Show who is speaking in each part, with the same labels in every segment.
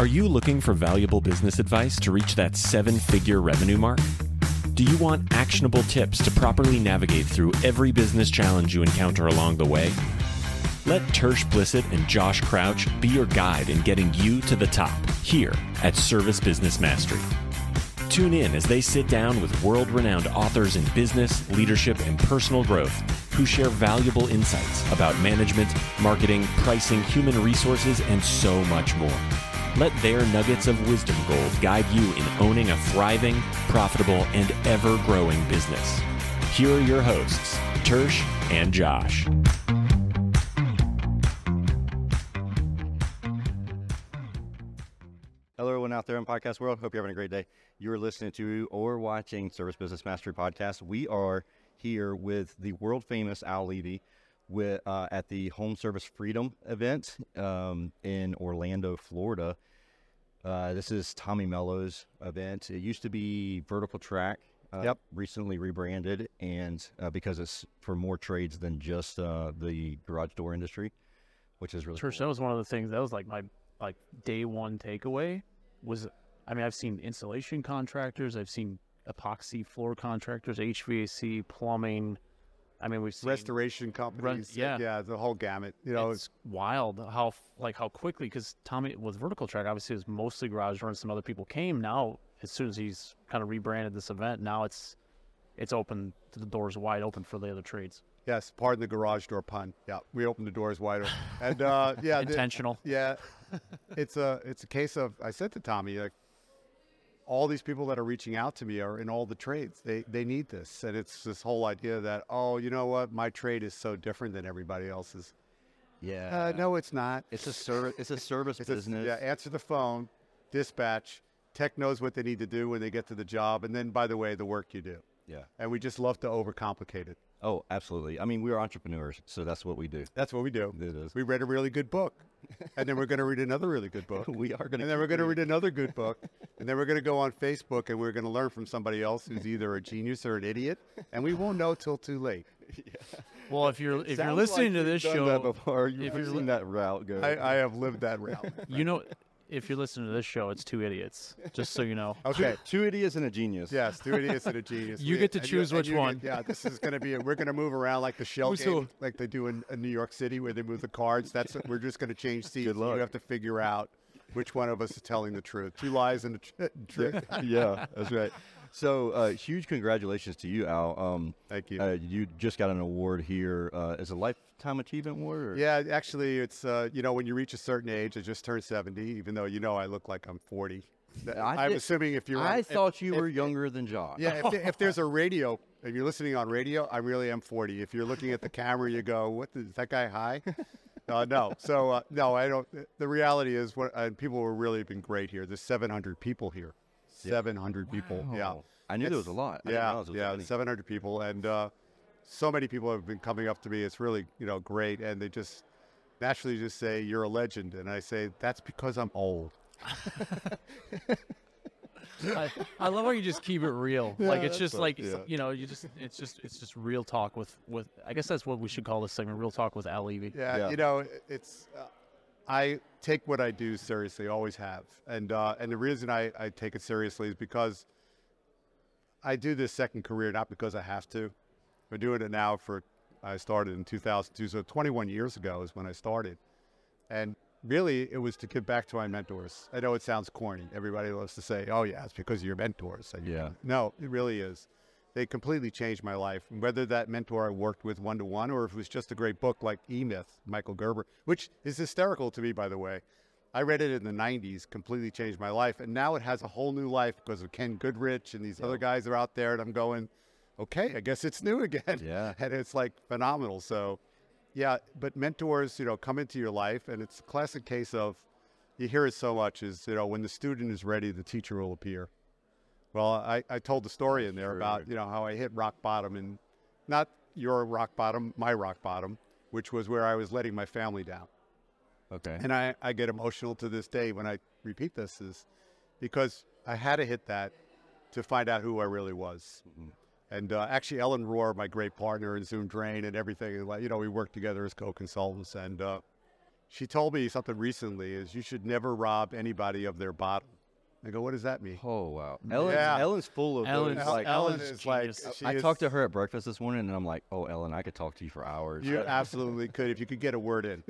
Speaker 1: Are you looking for valuable business advice to reach that 7-figure revenue mark? Do you want actionable tips to properly navigate through every business challenge you encounter along the way? Let Tersh Blissett and Josh Crouch be your guide in getting you to the top here at Service Business Mastery. Tune in as they sit down with world-renowned authors in business, leadership, and personal growth who share valuable insights about management, marketing, pricing, human resources, and so much more. Let their nuggets of wisdom gold guide you in owning a thriving, profitable, and ever-growing business. Here are your hosts, Tersh and Josh.
Speaker 2: Hello, everyone out there in podcast world. Hope you're having a great day. You're listening to or watching Service Business Mastery Podcast. We are here with the world famous Al Levy at the Home Service Freedom event in Orlando, Florida. This is Tommy Mello's event. It used to be Vertical Track. Recently rebranded, and because it's for more trades than just the garage door industry, which is really
Speaker 3: Tersh,
Speaker 2: cool.
Speaker 3: that was one of the things, that was like my day one takeaway was, I've seen installation contractors, I've seen epoxy floor contractors, HVAC, plumbing. We've seen
Speaker 4: restoration companies. The whole gamut.
Speaker 3: It's wild how quickly, because Tommy with Vertical Track, obviously it was mostly garage door and some other people came. Now, as soon as he's kind of rebranded this event, now it's open, the doors wide open for the other trades.
Speaker 4: Yes, pardon the garage door pun. Yeah, we opened the doors wide open. And
Speaker 3: Intentional.
Speaker 4: It's a case of, I said to Tommy, like, all these people that are reaching out to me are in all the trades. They need this. And it's this whole idea that, oh, you know what? My trade is so different than everybody else's.
Speaker 2: Yeah.
Speaker 4: No, it's not.
Speaker 2: It's a service. It's a service business.
Speaker 4: Answer the phone, dispatch. Tech knows what they need to do when they get to the job. And then, by the way, the work you do.
Speaker 2: Yeah.
Speaker 4: And we just love to overcomplicate it.
Speaker 2: Oh, absolutely. We are entrepreneurs, so that's what we do.
Speaker 4: That's what we do.
Speaker 2: It is.
Speaker 4: We read a really good book, and then we're going to read another really good book.
Speaker 2: We are going to.
Speaker 4: And then we're going to read another good book, and then we're going to go on Facebook, and we're going to learn from somebody else who's either a genius or an idiot, and we won't know till too late.
Speaker 3: Well, if you're listening to this show,
Speaker 2: that before, you've seen that route go.
Speaker 4: I have lived that route.
Speaker 3: If you're listening to this show, it's two idiots, just so you know.
Speaker 4: Okay.
Speaker 2: Two idiots and a genius.
Speaker 4: Yes, 2 idiots and a genius.
Speaker 3: You get to choose which one.
Speaker 4: This is going to be, we're going to move around like the shell game, like they do in New York City where they move the cards. We're just going to change seats.
Speaker 2: Good luck.
Speaker 4: You have to figure out which one of us is telling the truth. 2 lies and a truth.
Speaker 2: Yeah, that's right. So huge congratulations to you, Al.
Speaker 4: Thank you.
Speaker 2: You just got an award here. Is it a Lifetime Achievement Award? Or?
Speaker 4: Yeah, actually, it's, when you reach a certain age, I just turned 70, even though, I look like I'm 40. I'm assuming if you're...
Speaker 2: I thought you were younger than Josh.
Speaker 4: Yeah, if there's a radio, if you're listening on radio, I really am 40. If you're looking at the camera, you go, is that guy high? No. So, no, I don't. The reality is, people have really been great here. There's 700 people here. 700 people. Yeah.
Speaker 2: I knew there was a lot.
Speaker 4: Yeah, 700 people. And so many people have been coming up to me. It's really, great. And they just naturally just say, you're a legend. And I say, that's because I'm old.
Speaker 3: I love how you just keep it real.
Speaker 4: Yeah,
Speaker 3: it's just like,
Speaker 4: yeah.
Speaker 3: it's just real talk with, I guess that's what we should call this segment, Real Talk with Al Levy.
Speaker 4: Yeah. It's, I take what I do seriously, always have. And the reason I take it seriously is because I do this second career, not because I have to. I'm doing it now I started in 2002, so 21 years ago is when I started. And really, it was to give back to my mentors. I know it sounds corny. Everybody loves to say, oh, yeah, it's because of your mentors. No, it really is. They completely changed my life. Whether that mentor I worked with one-to-one or if it was just a great book like E-Myth, Michael Gerber, which is hysterical to me, by the way. I read it in the 90s, completely changed my life. And now it has a whole new life because of Ken Goodrich and these other guys are out there. And I'm going, okay, I guess it's new again.
Speaker 2: Yeah.
Speaker 4: And it's like phenomenal. So, yeah, but mentors, come into your life. And it's a classic case of, you hear it so much is, when the student is ready, the teacher will appear. Well, I told the story in there about, how I hit rock bottom, and not your rock bottom, my rock bottom, which was where I was letting my family down.
Speaker 2: Okay.
Speaker 4: And I get emotional to this day when I repeat this, is because I had to hit that to find out who I really was. Mm-hmm. And actually, Ellen Rohr, my great partner in Zoom Drain and everything, we worked together as co-consultants. And she told me something recently is you should never rob anybody of their bottom. I go, what does that mean?
Speaker 2: Oh wow,
Speaker 4: Yeah.
Speaker 2: Ellen's full of
Speaker 3: Ellen's
Speaker 2: those.
Speaker 3: like-
Speaker 4: Ellen
Speaker 3: Ellen's
Speaker 4: is like,
Speaker 3: genius.
Speaker 4: she
Speaker 2: I
Speaker 4: is-
Speaker 2: talked to her at breakfast this morning, and I'm like, "Oh, Ellen, I could talk to you for hours."
Speaker 4: You absolutely could if you could get a word in.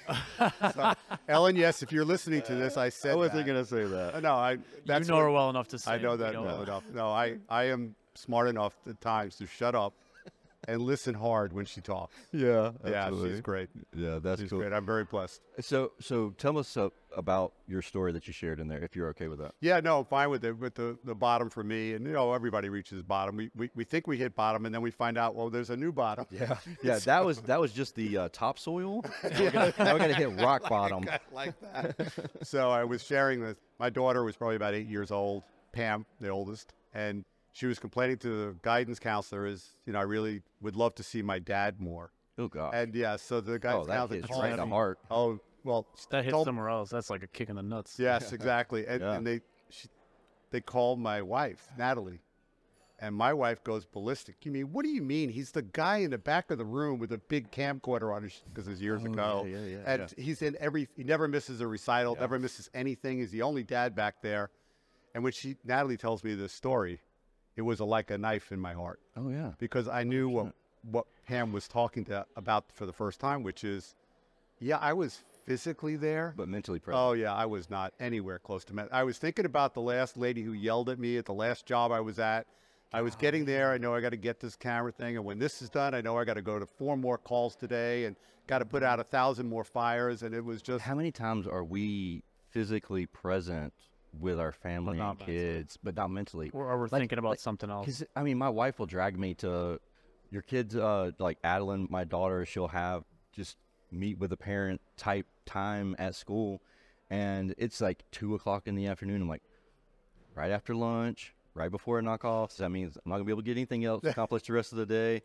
Speaker 4: So, Ellen, yes, if you're listening to this, I said
Speaker 2: I wasn't
Speaker 4: that.
Speaker 2: gonna say that.
Speaker 4: No, that's
Speaker 3: you know
Speaker 4: what-
Speaker 3: her well enough to say.
Speaker 4: I know
Speaker 3: it. We
Speaker 4: that
Speaker 3: know
Speaker 4: well
Speaker 3: that.
Speaker 4: enough. No, I am smart enough at times to shut up and listen hard when she talks.
Speaker 2: Yeah,
Speaker 4: Yeah, she's great.
Speaker 2: Yeah, that's
Speaker 4: She's
Speaker 2: cool.
Speaker 4: great. I'm very blessed.
Speaker 2: So tell us about your story that you shared in there, if you're okay with that.
Speaker 4: Yeah, no, I'm fine with it. With the bottom for me, and everybody reaches bottom. We think we hit bottom, and then we find out, well, there's a new bottom.
Speaker 2: Yeah, yeah. That was just the topsoil. Now we gotta hit rock bottom.
Speaker 4: Like that. So I was sharing this. My daughter was probably about 8 years old, Pam, the oldest, and she was complaining to the guidance counselor, I really would love to see my dad more.
Speaker 2: Oh God.
Speaker 4: And yeah, so the
Speaker 2: Oh,
Speaker 4: guidance
Speaker 2: that
Speaker 4: counselor
Speaker 2: hits
Speaker 4: called
Speaker 2: right in the
Speaker 4: me.
Speaker 2: heart.
Speaker 4: Oh, well,
Speaker 3: That hits
Speaker 4: told-
Speaker 3: somewhere else. That's like a kick in the nuts.
Speaker 4: Yes, exactly. And,
Speaker 2: Yeah.
Speaker 4: and they called my wife, Natalie, and my wife goes ballistic. You mean, what do you mean? He's the guy in the back of the room with a big camcorder on his, because it's years ago.
Speaker 2: yeah,
Speaker 4: And he's in he never misses a recital, never misses anything. He's the only dad back there. And when Natalie tells me this story, it was like a knife in my heart,
Speaker 2: Oh yeah.
Speaker 4: because I knew what Pam was talking about for the first time, which is, yeah, I was physically there.
Speaker 2: But mentally present.
Speaker 4: Oh, yeah, I was not anywhere close to I was thinking about the last lady who yelled at me at the last job I was at. I was getting there. I know I got to get this camera thing. And when this is done, I know I got to go to 4 more calls today and got to put out 1,000 more fires. And it was just,
Speaker 2: How many times are we physically present with our family
Speaker 3: not
Speaker 2: and
Speaker 3: mentally.
Speaker 2: kids, but not mentally?
Speaker 3: Or we're thinking about something else.
Speaker 2: Because I mean, my wife will drag me to your kids. Like Adeline, my daughter, she'll have just meet with a parent type time at school, and it's like 2:00 in the afternoon. I'm like, right after lunch, right before a knockoff. So that means I'm not gonna be able to get anything else accomplished the rest of the day.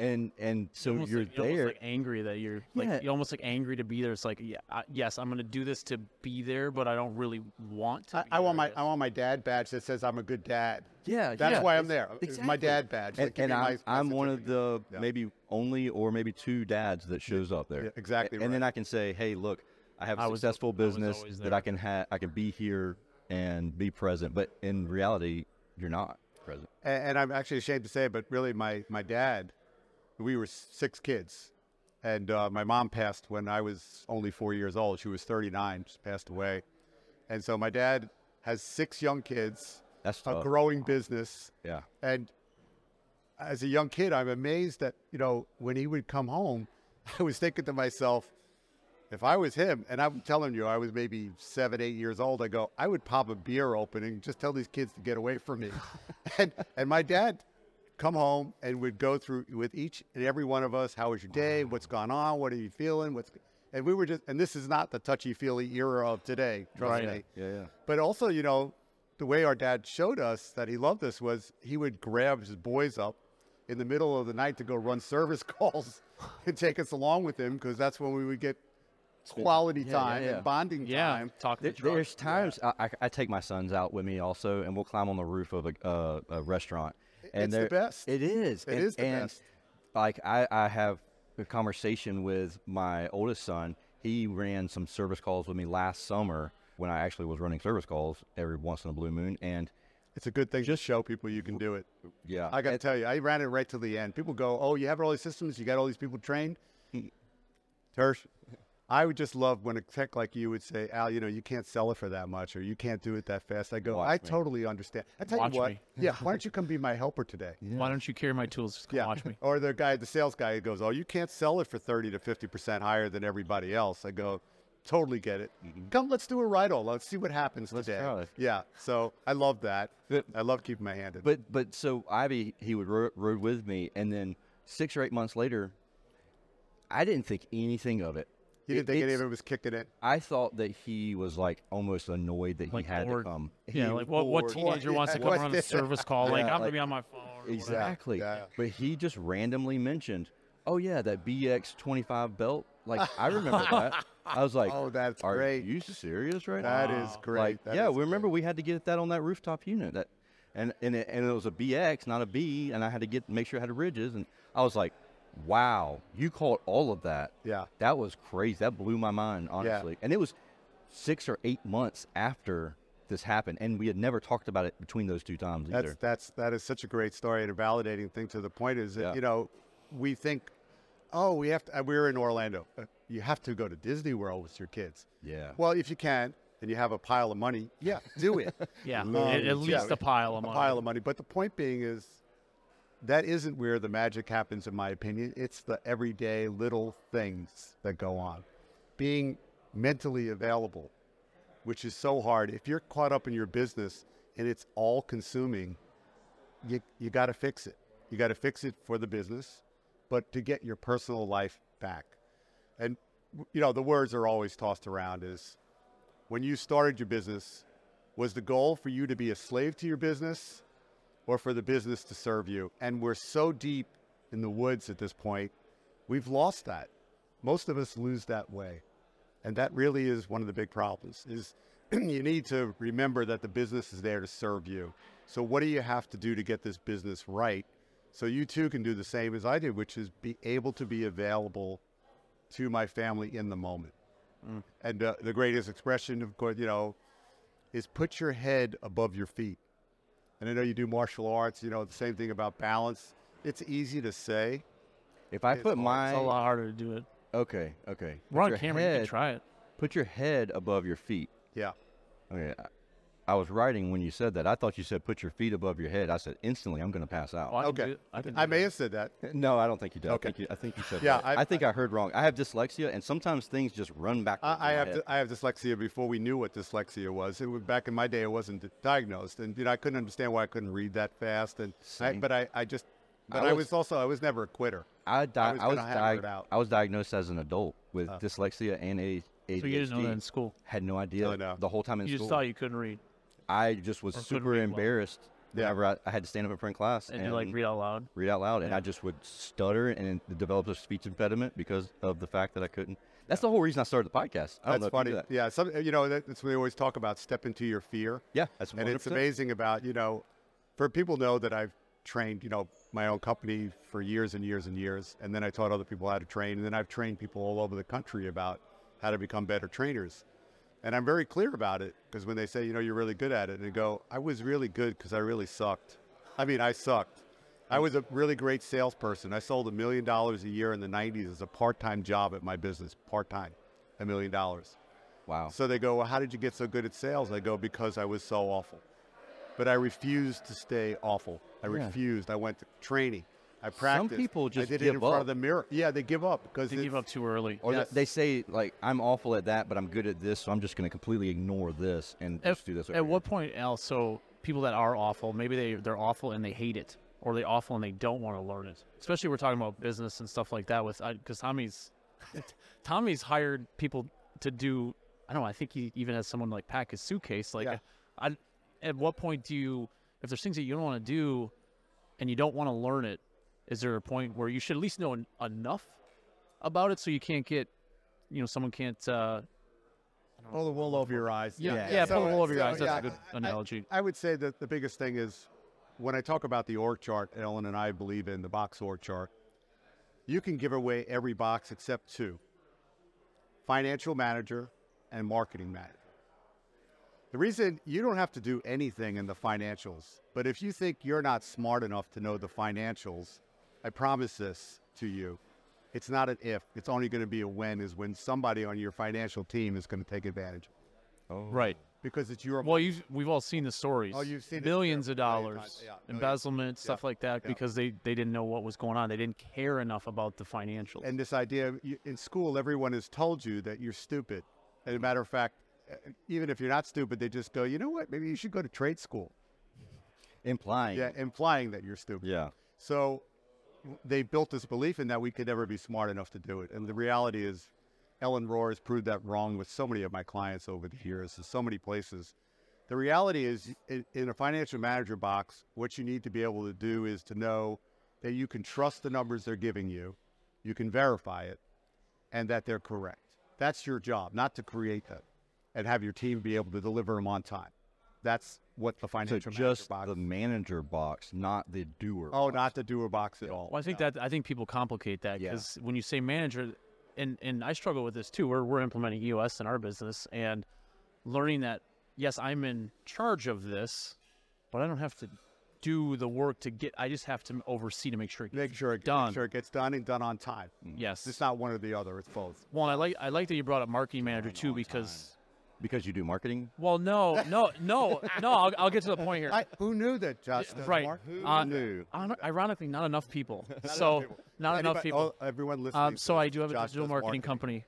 Speaker 2: And so
Speaker 3: Almost
Speaker 2: you're
Speaker 3: like, almost
Speaker 2: there.
Speaker 3: like angry that you're like
Speaker 2: Yeah.
Speaker 3: you're almost like angry to be there. It's like yes, I'm gonna do this to be there, but I don't really want to.
Speaker 4: I want
Speaker 3: guess.
Speaker 4: my dad badge that says I'm a good dad.
Speaker 2: Yeah,
Speaker 4: That's
Speaker 2: yeah,
Speaker 4: why I'm there. It's
Speaker 2: exactly.
Speaker 4: my dad badge.
Speaker 2: And,
Speaker 4: Like, give
Speaker 2: and
Speaker 4: me my
Speaker 2: I'm one of
Speaker 4: certificate.
Speaker 2: the
Speaker 4: Yeah.
Speaker 2: maybe only or maybe 2 dads that shows up there.
Speaker 4: Yeah, exactly
Speaker 2: And then
Speaker 4: right.
Speaker 2: I can say, hey, look, I have a
Speaker 3: I was
Speaker 2: successful
Speaker 3: always
Speaker 2: business that
Speaker 3: there.
Speaker 2: I can be here and be present. But in reality, you're not present.
Speaker 4: And I'm actually ashamed to say it, but really my dad, we were 6 kids. And my mom passed when I was only 4 years old. She was 39, just passed away. And so my dad has 6 young kids,
Speaker 2: That's
Speaker 4: a
Speaker 2: tough.
Speaker 4: growing business.
Speaker 2: Yeah.
Speaker 4: And as a young kid, I'm amazed that, when he would come home, I was thinking to myself, if I was him, and I'm telling you, I was maybe 7, 8 years old, I would pop a beer open and just tell these kids to get away from me. and my dad come home and would go through with each and every one of us, how was your day? What's gone on? What are you feeling? And we were and this is not the touchy-feely era of today, trust me.
Speaker 2: Yeah.
Speaker 4: But also, the way our dad showed us that he loved us was he would grab his boys up in the middle of the night to go run service calls and take us along with him, because that's when we would get quality time
Speaker 2: yeah.
Speaker 4: and bonding
Speaker 3: Yeah,
Speaker 4: time.
Speaker 3: talk to the truck.
Speaker 2: There's times I take my sons out with me also, and we'll climb on the roof of a restaurant. And
Speaker 4: It's the
Speaker 2: they're-
Speaker 4: best.
Speaker 2: It is.
Speaker 4: It is the best.
Speaker 2: Like I have a conversation with my oldest son. He ran some service calls with me last summer when I actually was running service calls every once in a blue moon. And
Speaker 4: It's a good thing to show people you can do it.
Speaker 2: yeah,
Speaker 4: I got to tell you, I ran it right to the end. People go, oh, you have all these systems, you got all these people trained. Tersh, I would just love when a tech like you would say, Al, you can't sell it for that much, or you can't do it that fast. I go,
Speaker 2: Watch
Speaker 4: I
Speaker 2: me.
Speaker 4: totally understand. I tell
Speaker 3: Watch
Speaker 4: you what,
Speaker 3: me.
Speaker 4: yeah, why don't you come be my helper today?
Speaker 3: Why don't you carry my tools? Just come
Speaker 4: Yeah.
Speaker 3: watch me.
Speaker 4: Or the sales guy goes, oh, you can't sell it for 30 to 50% higher than everybody else. I go, totally get it. Come, let's do a ride-all. Let's see what happens
Speaker 2: Let's
Speaker 4: today.
Speaker 2: try it.
Speaker 4: Yeah, so I love that.
Speaker 2: But-
Speaker 4: I love keeping my hand in it.
Speaker 2: But so Ivy, he would rode with me, and then 6 or 8 months later, I didn't think anything of it.
Speaker 4: You didn't think any
Speaker 2: It's-
Speaker 4: of it was kicking in?
Speaker 2: I thought that he was like almost annoyed that
Speaker 3: Like
Speaker 2: he had
Speaker 3: bored.
Speaker 2: to come.
Speaker 3: Yeah, like what
Speaker 2: bored.
Speaker 3: teenager wants to come
Speaker 4: What-
Speaker 3: on a service call? Like
Speaker 2: Yeah,
Speaker 3: I'm gonna
Speaker 2: like-
Speaker 3: be on my phone. or whatever.
Speaker 2: Exactly.
Speaker 4: Yeah.
Speaker 2: But he just randomly mentioned, "Oh yeah, that BX25 belt." Like I remember that. I was like,
Speaker 4: Oh, that's
Speaker 2: "Are
Speaker 4: great.
Speaker 2: you serious right
Speaker 4: That
Speaker 2: now?"
Speaker 4: is great.
Speaker 2: Like,
Speaker 4: That
Speaker 2: yeah,
Speaker 4: is
Speaker 2: we remember
Speaker 4: great.
Speaker 2: we had to get that on that rooftop unit. That, and it was a BX, not a B, and I had to make sure it had ridges, and I was like, Wow, you caught all of that.
Speaker 4: Yeah.
Speaker 2: That was crazy. That blew my mind, honestly. And it was 6 or 8 months after this happened, and we had never talked about it between those two times either.
Speaker 4: That is such a great story and a validating thing. To the point is that
Speaker 2: Yeah.
Speaker 4: you know, we think, oh, we have to. We're in Orlando. You have to go to Disney World with your kids.
Speaker 2: Yeah.
Speaker 4: Well, if you can, and you have a pile of money, yeah, do it.
Speaker 3: Yeah,
Speaker 4: Um,
Speaker 3: at least
Speaker 4: yeah,
Speaker 3: a pile of
Speaker 4: a
Speaker 3: money.
Speaker 4: pile of money. But the point being is, that isn't where the magic happens, in my opinion. It's the everyday little things that go on. Being mentally available, which is so hard. If you're caught up in your business and it's all consuming, you got to fix it. You got to fix it for the business, but to get your personal life back. And, you know, the words are always tossed around is, when you started your business, was the goal for you to be a slave to your business or for the business to serve you? And we're so deep in the woods at this point, we've lost that. Most of us lose that way. And that really is one of the big problems, is you need to remember that the business is there to serve you. So what do you have to do to get this business right so you too can do the same as I did, which is be able to be available to my family in the moment. And the greatest expression, of course, you know, is put your head above your feet. And I know you do martial arts, you know, the same thing about balance. It's easy to say.
Speaker 2: If I
Speaker 4: It's
Speaker 2: put
Speaker 4: hard.
Speaker 3: It's a
Speaker 2: my
Speaker 3: lot harder to do it.
Speaker 2: okay,
Speaker 3: We're
Speaker 2: Put
Speaker 3: on
Speaker 2: your
Speaker 3: camera. You
Speaker 2: head-
Speaker 3: can try it.
Speaker 2: Put your head above your feet.
Speaker 4: Yeah.
Speaker 2: Okay, I was writing when you said that. I thought you said put your feet above your head. I said instantly I'm going to pass out.
Speaker 3: Oh, I can
Speaker 4: Okay.
Speaker 3: do it. I can
Speaker 4: I
Speaker 3: do
Speaker 4: may
Speaker 3: it.
Speaker 4: have said that.
Speaker 2: No, I don't think you did.
Speaker 4: Okay.
Speaker 2: I think you said
Speaker 4: Yeah,
Speaker 2: that. I think I heard wrong. I have dyslexia, and sometimes things just run back.
Speaker 4: I have dyslexia before we knew what dyslexia was. Back in my day, it wasn't diagnosed, and you know, I couldn't understand why I couldn't read that fast. And
Speaker 2: Same.
Speaker 4: I was never a quitter.
Speaker 2: I
Speaker 4: gonna hammer it out.
Speaker 2: was diagnosed as an adult with dyslexia and ADHD.
Speaker 3: So you didn't know that in school.
Speaker 2: Had no idea
Speaker 4: Oh, no.
Speaker 2: the whole time in
Speaker 3: You
Speaker 2: school.
Speaker 3: just thought you couldn't read
Speaker 2: I just was
Speaker 3: Or couldn't
Speaker 2: super
Speaker 3: read well.
Speaker 2: embarrassed
Speaker 4: Yeah.
Speaker 2: whenever I had to stand up in front of class
Speaker 3: and you like read out loud.
Speaker 2: read out loud, and
Speaker 3: Yeah.
Speaker 2: I just would stutter and develop a speech impediment because of the fact that I couldn't. That's the whole reason I started the podcast. I don't know
Speaker 4: That's
Speaker 2: if
Speaker 4: funny.
Speaker 2: you knew that.
Speaker 4: Yeah, that's what they always talk about. Step into your fear.
Speaker 2: Yeah, that's
Speaker 4: And it's
Speaker 2: 100%.
Speaker 4: amazing about, you know, for people know that I've trained, you know, my own company for years and years and years. And then I taught other people how to train. And then I've trained people all over the country about how to become better trainers. And I'm very clear about it, because when they say, you know, you're really good at it, and they go, I was really good because I really sucked. I mean, I sucked. I was a really great salesperson. I sold $1 million a year in the 90s as a part-time job at my business, part-time, $1 million.
Speaker 2: Wow.
Speaker 4: So they go, well, how did you get so good at sales? I go, because I was so awful. But I refused to stay awful. I
Speaker 2: Yeah.
Speaker 4: refused. I went to training. I practiced.
Speaker 2: people just
Speaker 4: I did it
Speaker 2: give
Speaker 4: in front
Speaker 2: up.
Speaker 4: of the mirror. Yeah, they give up because
Speaker 3: They give up too early.
Speaker 2: Or
Speaker 4: Yes.
Speaker 2: they say, like, I'm awful at that, but I'm good at this, so I'm just going to completely ignore this and just do this. over
Speaker 3: At
Speaker 2: here.
Speaker 3: what point, Al? So people that are awful, maybe they're awful and they hate it, or they're awful and they don't want to learn it. Especially we're talking about business and stuff like that. Because Tommy's hired people to do. I don't know. I think he even has someone like pack his suitcase. Like,
Speaker 4: Yeah.
Speaker 3: at what point do you, if there's things that you don't want to do, and you don't want to learn it, is there a point where you should at least know enough about it so you can't get, you know, someone can't.
Speaker 4: pull the wool over your eyes.
Speaker 3: Yeah, pull the wool over your eyes. That's
Speaker 4: yeah,
Speaker 3: a good analogy.
Speaker 4: I would say that the biggest thing is, when I talk about the org chart, Ellen and I believe in the box org chart, you can give away every box except two: financial manager and marketing manager. The reason you don't have to do anything in the financials, but if you think you're not smart enough to know the financials, I promise this to you, it's not an if, it's only going to be a when, is when somebody on your financial team is going to take advantage.
Speaker 3: Right.
Speaker 4: Because it's your
Speaker 3: Well, we've all seen the stories.
Speaker 4: Oh, you've seen it
Speaker 3: millions of
Speaker 4: a million
Speaker 3: dollars,
Speaker 4: times. Yeah,
Speaker 3: embezzlement, stuff like that,
Speaker 4: yeah.
Speaker 3: because they didn't know what was going on. They didn't care enough about the financials.
Speaker 4: And this idea, in school, everyone has told you that you're stupid. As a matter of fact, even if you're not stupid, they just go, you know what, maybe you should go to trade school.
Speaker 2: Implying.
Speaker 4: Yeah, implying that you're stupid.
Speaker 2: Yeah.
Speaker 4: So they built this belief in that we could never be smart enough to do it. And the reality is, Ellen Rohr has proved that wrong with so many of my clients over the years, in so many places. The reality is, in a financial manager box, what you need to be able to do is to know that you can trust the numbers they're giving you, you can verify it, and that they're correct. That's your job, not to create them and have your team be able to deliver them on time. that's what the
Speaker 2: So
Speaker 4: financial
Speaker 2: just
Speaker 4: manager box.
Speaker 2: the manager box, not the doer.
Speaker 4: Oh,
Speaker 2: box.
Speaker 4: not the doer box at all.
Speaker 3: Well, I think people complicate that
Speaker 2: Yeah.
Speaker 3: because when you say manager, and I struggle with this too. We're implementing EOS in our business and learning that yes, I'm in charge of this, but I don't have to do the work to get. I just have to oversee to make sure it gets
Speaker 4: Make sure it gets done and done on time.
Speaker 3: Yes.
Speaker 4: It's not one or the other. It's both.
Speaker 3: Well, I like that you brought up marketing manager too because.
Speaker 2: Because you do marketing?
Speaker 3: Well, no. I'll get to the point here.
Speaker 4: Who knew that, Josh? does
Speaker 3: Right.
Speaker 4: Mark?
Speaker 2: Who knew?
Speaker 3: Ironically, not enough people. Not enough people.
Speaker 4: Everyone listening.
Speaker 3: So I do have a
Speaker 4: Josh
Speaker 3: digital
Speaker 4: does
Speaker 3: marketing company.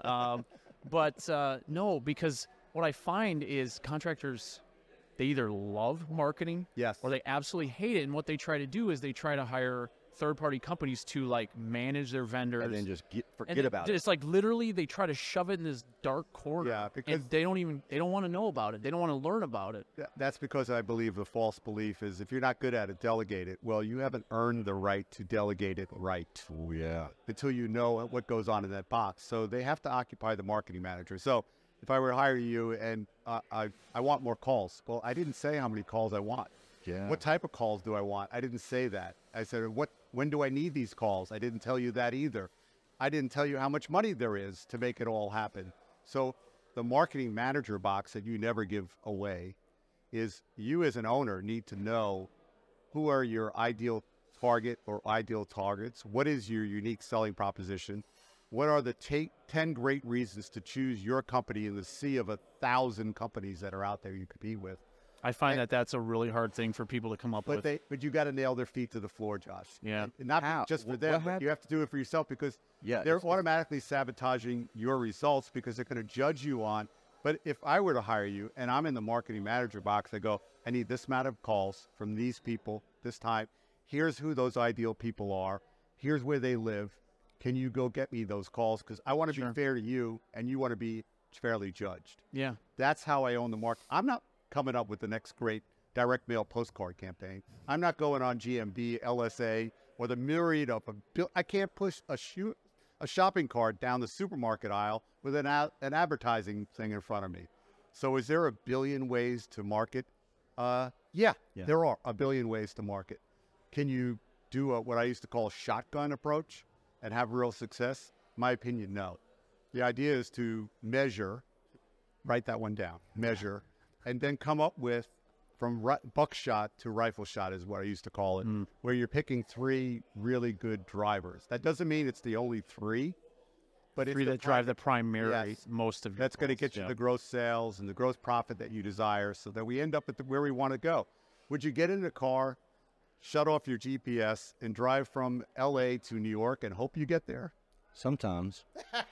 Speaker 3: But no, because what I find is contractors, they either love marketing
Speaker 4: Yes.
Speaker 3: or they absolutely hate it. And what they try to do is they try to hire third-party companies to like manage their vendors.
Speaker 2: And then just forget
Speaker 3: And
Speaker 2: about it.
Speaker 3: It's like literally they try to shove it in this dark corner.
Speaker 4: Yeah, because-
Speaker 3: and they don't want to know about it. They don't want to learn about it.
Speaker 4: That's because I believe the false belief is if you're not good at it, delegate it. Well, you haven't earned the right to delegate it right
Speaker 2: Oh, yeah.
Speaker 4: until you know what goes on in that box. So they have to occupy the marketing manager. So if I were to hire you and I want more calls, well, I didn't say how many calls I want.
Speaker 2: Yeah.
Speaker 4: What type of calls do I want? I didn't say that. I said, when do I need these calls? I didn't tell you that either. I didn't tell you how much money there is to make it all happen. So the marketing manager box that you never give away is you as an owner need to know who are your ideal target or ideal targets. What is your unique selling proposition? What are the 10 great reasons to choose your company in the sea of 1,000 companies that are out there you compete with?
Speaker 3: I find that that's a really hard thing for people to come up with.
Speaker 4: But you got to nail their feet to the floor, Josh.
Speaker 3: Yeah.
Speaker 4: And not
Speaker 2: How?
Speaker 4: just for
Speaker 2: What
Speaker 4: them, but
Speaker 2: happened?
Speaker 4: you have to do it for yourself because
Speaker 2: Yeah,
Speaker 4: they're
Speaker 2: it's-
Speaker 4: automatically sabotaging your results because they're going to judge you on. But if I were to hire you and I'm in the marketing manager box, I go, I need this amount of calls from these people this time. Here's who those ideal people are. Here's where they live. Can you go get me those calls? Because I want to be fair to you and you want to be fairly judged.
Speaker 3: Yeah.
Speaker 4: That's how I own the market. I'm not coming up with the next great direct mail postcard campaign. I'm not going on GMB, LSA, or the myriad of I can't push a shopping cart down the supermarket aisle with an advertising thing in front of me. So is there a billion ways to market? Yeah, there are a billion ways to market. Can you do what I used to call a shotgun approach and have real success? My opinion, no. The idea is to measure, write that one down, measure, and then come up with from buckshot to rifle shot is what I used to call it, where you're picking 3 really good drivers. That doesn't mean it's the only 3, but
Speaker 3: Three
Speaker 4: it's
Speaker 3: that drive the primary
Speaker 4: Yes.
Speaker 3: most of your
Speaker 4: that's going to
Speaker 3: calls.
Speaker 4: get you the gross sales and the gross profit that you desire so that we end up at where we want to go. Would you get in a car, shut off your GPS, and drive from LA to New York and hope you get there?
Speaker 2: Sometimes.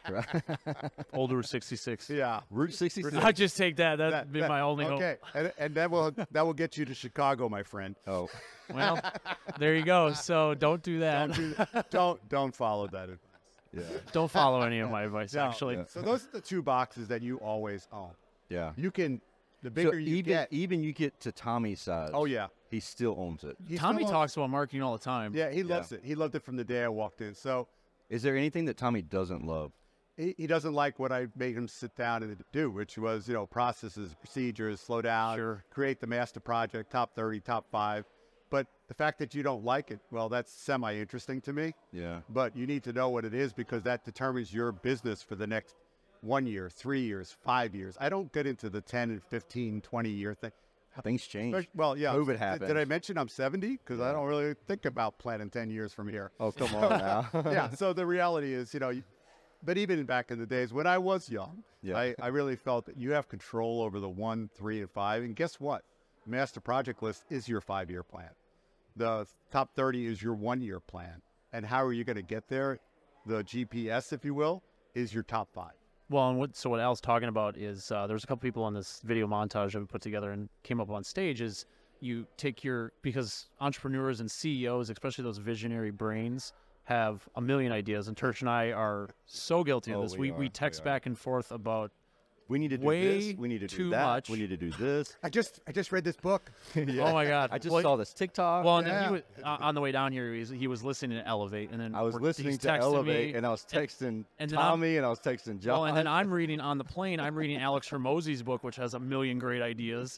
Speaker 3: Old Route 66.
Speaker 4: Yeah.
Speaker 2: Route 66.
Speaker 3: I just take that. That'd be my only hope.
Speaker 4: Okay, and that will get you to Chicago, my friend.
Speaker 2: Oh,
Speaker 3: Well, there you go. So don't do that.
Speaker 4: Don't follow that advice.
Speaker 2: yeah.
Speaker 3: Don't follow any of my advice,
Speaker 4: No.
Speaker 3: actually.
Speaker 2: Yeah.
Speaker 4: So those are the 2 boxes that you always own.
Speaker 2: Yeah.
Speaker 4: You can, the
Speaker 2: So
Speaker 4: bigger you
Speaker 2: even,
Speaker 4: get.
Speaker 2: even you get to Tommy's size.
Speaker 4: Oh yeah,
Speaker 2: He still owns it.
Speaker 4: He
Speaker 3: Tommy
Speaker 4: still owns-
Speaker 3: talks about marketing all the time.
Speaker 4: Yeah, he loves it. He loved it from the day I walked in. So
Speaker 2: Is there anything that Tommy doesn't love?
Speaker 4: he doesn't like what I made him sit down and do, which was, processes, procedures, slow down,
Speaker 3: Sure.
Speaker 4: create the master project, top 30, top 5. But the fact that you don't like it, well, that's semi-interesting to me.
Speaker 2: Yeah.
Speaker 4: But you need to know what it is because that determines your business for the next 1 year, 3 years, 5 years. I don't get into the 10 and 15, 20-year thing.
Speaker 2: Things change.
Speaker 4: Well, yeah.
Speaker 2: COVID happened.
Speaker 4: Did I mention I'm 70? Because I don't really think about planning 10 years from here.
Speaker 2: Oh, come on now.
Speaker 4: Yeah. So the reality is, but even back in the days when I was young,
Speaker 2: Yeah.
Speaker 4: I really felt that you have control over the 1, 3, and 5. And guess what? Master project list is your 5-year plan. The top 30 is your 1-year plan. And how are you going to get there? The GPS, if you will, is your top 5.
Speaker 3: Well, and what Al's talking about is there's a couple people on this video montage that we put together and came up on stage is you take because entrepreneurs and CEOs, especially those visionary brains, have a million ideas. And Turch and I are so guilty of
Speaker 2: Oh,
Speaker 3: this.
Speaker 2: we
Speaker 3: We
Speaker 2: are.
Speaker 3: text
Speaker 2: We are.
Speaker 3: back and forth about
Speaker 2: We need to do
Speaker 3: Way
Speaker 2: this. We need to do
Speaker 3: too
Speaker 2: that.
Speaker 3: much.
Speaker 2: We need to do this.
Speaker 4: I just read this book.
Speaker 3: oh my God.
Speaker 2: I just
Speaker 3: Well,
Speaker 2: saw this TikTok.
Speaker 3: Well, and
Speaker 4: Yeah.
Speaker 3: then he was, on the way down here, he was listening to Elevate, and then
Speaker 2: I was listening
Speaker 3: he's
Speaker 2: to
Speaker 3: texting
Speaker 2: Elevate,
Speaker 3: me,
Speaker 2: and I was texting
Speaker 3: and then I'm-
Speaker 2: Tommy, and I was texting John.
Speaker 3: Well, and then I'm reading on the plane. I'm reading Alex Hormozy's book, which has a million great ideas,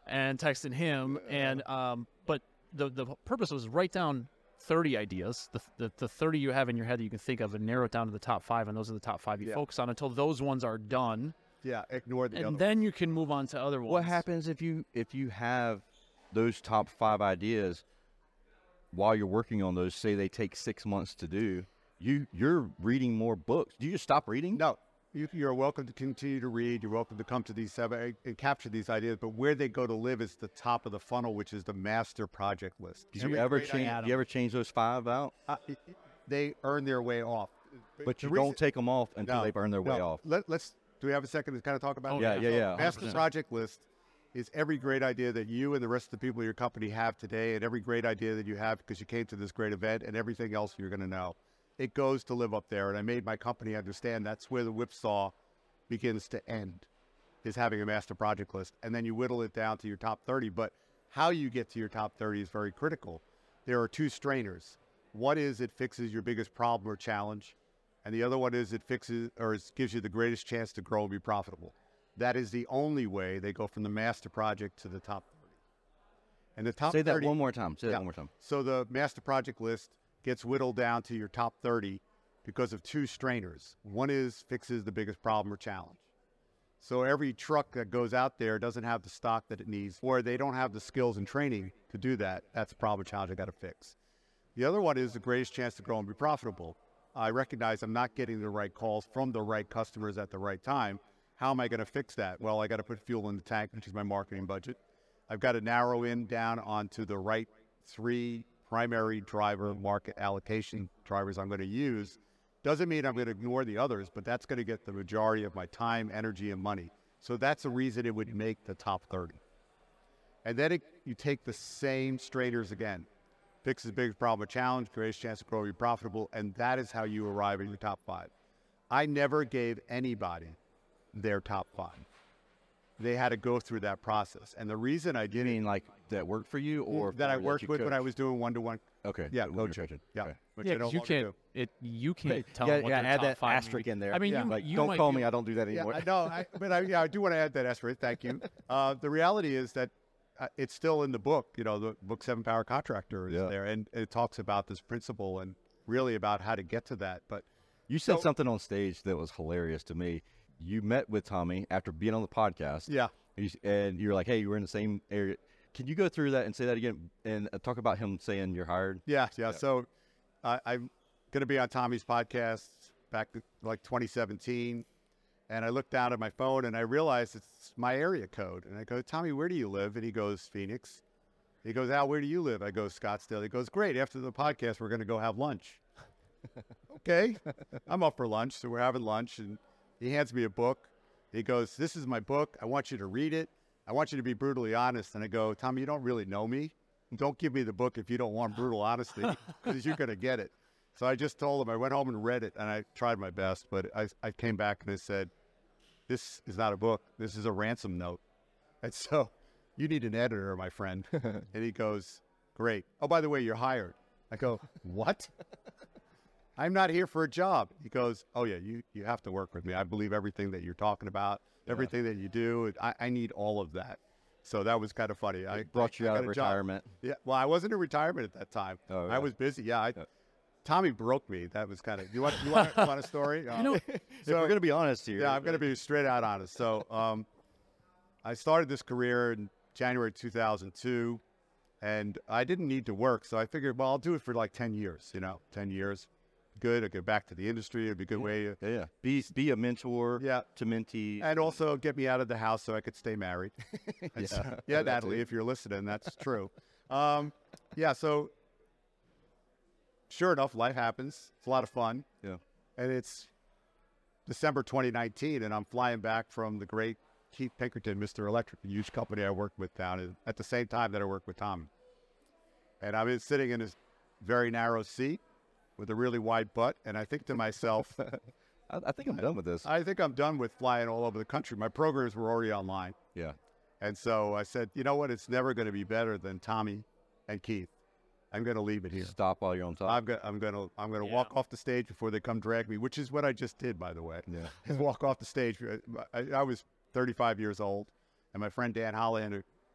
Speaker 3: and texting him. And but the purpose was write down 30 ideas, the 30 you have in your head that you can think of, and narrow it down to the top 5, and those are the top 5 you focus on until those ones are done.
Speaker 4: Yeah, ignore the other.
Speaker 3: And then you can move on to other ones.
Speaker 2: What happens if you have those top 5 ideas while you're working on those? Say they take 6 months to do. You're reading more books. Do you just stop reading?
Speaker 4: No. You're welcome to continue to read. You're welcome to come to these and capture these ideas. But where they go to live is the top of the funnel, which is the master project list.
Speaker 2: Do you ever change those 5 out?
Speaker 4: They earn their way off.
Speaker 2: But you don't take them off until they've earned their way off.
Speaker 4: Do we have a second to kind of talk about
Speaker 2: it? Yeah.
Speaker 4: Master 100%. Project list is every great idea that you and the rest of the people in your company have today, and every great idea that you have because you came to this great event, and everything else you're going to know. It goes to live up there, and I made my company understand that's where the whipsaw begins to end, is having a master project list. And then you whittle it down to your top 30, but how you get to your top 30 is very critical. There are 2 strainers. One is it fixes your biggest problem or challenge, and the other one is it fixes or gives you the greatest chance to grow and be profitable. That is the only way they go from the master project to the top 30. And the top 30...
Speaker 2: Say that one more time. Say that one more time.
Speaker 4: So the master project list gets whittled down to your top 30 because of 2 strainers. One is fixes the biggest problem or challenge. So every truck that goes out there doesn't have the stock that it needs, or they don't have the skills and training to do that. That's a problem or challenge I got to fix. The other one is the greatest chance to grow and be profitable. I recognize I'm not getting the right calls from the right customers at the right time. How am I going to fix that? Well, I got to put fuel in the tank, which is my marketing budget. I've got to narrow in down onto the right 3 primary driver market allocation drivers I'm going to use. Doesn't mean I'm going to ignore the others, but that's going to get the majority of my time, energy, and money. So that's the reason it would make the top 30. And then you take the same strainers again. Fix the biggest problem or challenge, greatest chance to grow and be profitable, and that is how you arrive at your top 5. I never gave anybody their top 5. They had to go through that process. And the reason I did...
Speaker 2: You mean like that worked for you, or...
Speaker 4: That I worked with when I was doing one-to-one...
Speaker 2: Okay.
Speaker 4: Yeah, coaching. Yeah.
Speaker 2: Okay.
Speaker 4: Which
Speaker 3: Yeah,
Speaker 4: I no
Speaker 3: you
Speaker 4: longer
Speaker 3: can't.
Speaker 4: do.
Speaker 3: You can't tell
Speaker 2: Yeah,
Speaker 3: them what their
Speaker 2: add
Speaker 3: top
Speaker 2: that
Speaker 3: 5
Speaker 2: asterisk
Speaker 3: mean.
Speaker 2: in there.
Speaker 3: I mean,
Speaker 4: Yeah.
Speaker 3: you,
Speaker 2: Like,
Speaker 3: you
Speaker 2: don't
Speaker 3: might
Speaker 2: call
Speaker 3: do-
Speaker 2: me. I don't do that
Speaker 4: Yeah,
Speaker 2: anymore.
Speaker 4: I know. I do want to add that asterisk. Thank you. The reality is that it's still in the book. You know, the book 7 Power Contractor is there, and it talks about this principle and really about how to get to that. But
Speaker 2: You said something on stage that was hilarious to me. You met with Tommy after being on the podcast.
Speaker 4: Yeah.
Speaker 2: And you're like, hey, you were in the same area. Can you go through that and say that again and talk about him saying you're hired?
Speaker 4: Yeah. So I'm going to be on Tommy's podcast back in like 2017. And I looked down at my phone and I realized it's my area code. And I go, Tommy, where do you live? And he goes, Phoenix. He goes, Al, where do you live? I go, Scottsdale. He goes, great. After the podcast, we're going to go have lunch. Okay. I'm up for lunch. So we're having lunch. And he hands me a book. He goes, this is my book. I want you to read it. I want you to be brutally honest. And I go, Tommy, you don't really know me. Don't give me the book if you don't want brutal honesty, because you're going to get it. So I just told him, I went home and read it, and I tried my best. But I came back and I said, this is not a book. This is a ransom note. And so you need an editor, my friend. And he goes, great. Oh, by the way, you're hired. I go, what? I'm not here for a job. He goes, oh, yeah, you have to work with me. I believe everything that you're talking about, everything that you do. I need all of that. So that was kind of funny. I
Speaker 2: Brought you out
Speaker 4: got
Speaker 2: of
Speaker 4: a job.
Speaker 2: retirement.
Speaker 4: Yeah, well, I wasn't in retirement at that time.
Speaker 2: Oh, yeah.
Speaker 4: I was busy. Yeah, Tommy broke me. That was kind of. You want a story?
Speaker 2: If we're going to be honest here.
Speaker 4: Yeah, I'm going to be straight out honest. So I started this career in January 2002, and I didn't need to work. So I figured, well, I'll do it for like 10 years. 10 years. Good. I'll get back to the industry. It'd be a good way to
Speaker 2: Be a mentor
Speaker 4: Yeah.
Speaker 2: to mentees.
Speaker 4: and also get me out of the house so I could stay married. Yeah, Natalie, if you're listening, that's true. So sure enough, life happens. It's a lot of fun.
Speaker 2: Yeah.
Speaker 4: And it's December 2019, and I'm flying back from the great Keith Pinkerton, Mr. Electric, a huge company I worked with down at the same time that I worked with Tom. And I'm sitting in this very narrow seat with a really wide butt, and I think to myself,
Speaker 2: I think I'm done with this.
Speaker 4: I think I'm done with flying all over the country. My programs were already online.
Speaker 2: Yeah.
Speaker 4: And so I said, you know what? It's never going to be better than Tommy and Keith. I'm going to leave it here.
Speaker 2: Stop while you're on top.
Speaker 4: I'm going to walk off the stage before they come drag me, which is what I just did, by the way.
Speaker 2: Yeah.
Speaker 4: Is walk off the stage. I was 35 years old, and my friend Dan Hollahan,